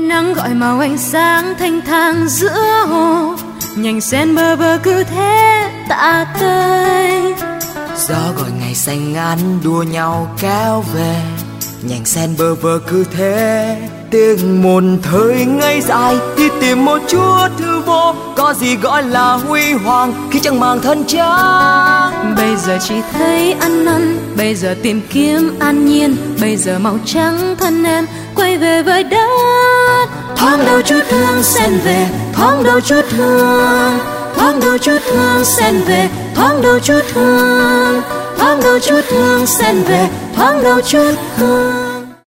Nắng gọi màu ánh sáng thanh thang giữa hồ, nhành sen bơ vơ cứ thế tạ tơi. Gió gọi ngày xanh ngắn đua nhau kéo về, nhành sen bơ vơ cứ thế tiếng một thời ngây dài đi tìm một chút hư vô. Có gì gọi là huy hoàng khi chẳng màng thân trang. Bây giờ chỉ thấy ăn năn, bây giờ tìm kiếm an nhiên, bây giờ màu trắng thân em quay về với đất. Thoáng đâu chút hương sen về, Thoáng đâu chút hương, thoáng đâu chút hương sen về, thoáng đâu chút hương, thoáng đâu chút hương sen về, thoáng đâu chút hương.